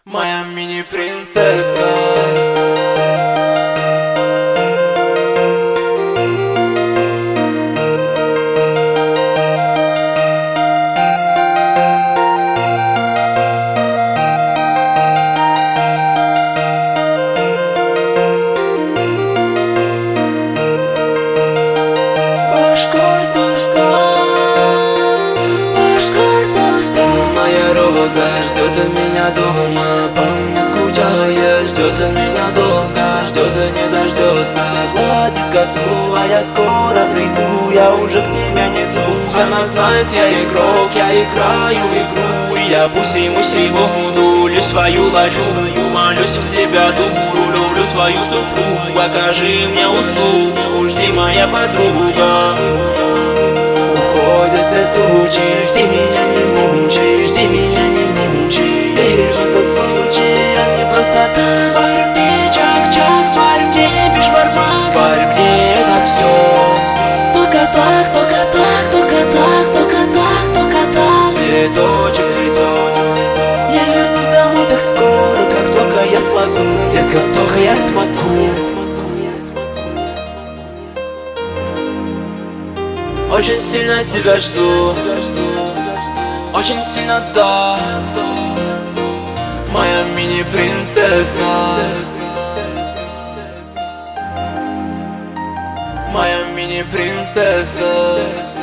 Моя мини-принцесса. Моя роза ждет меня дома, по мне скучает, ждет меня долго, ждет не дождется, гладит косу, а я скоро приду, я уже к тебе несусь. Она знает, я игрок, я играю игру, и я пуси-муси буду, лишь свою лачу, молюсь в тебя, дуру, люблю свою супругу, окажи мне услугу, жди, моя подруга. Уходят все тучи, жди меня, не мучай, жди меня, не мучай. Веришь, это случай, а не просто так. Пар мне чак-чак, пар мне бешбармак, пар мне это все. Только так, только так, только так, только так, только так. Цветочек, цветочек, я вернусь домой так скоро, как только я смогу, детка, только я смогу. Очень сильно тебя жду, очень сильно, да. Моя мини-принцесса, моя мини-принцесса.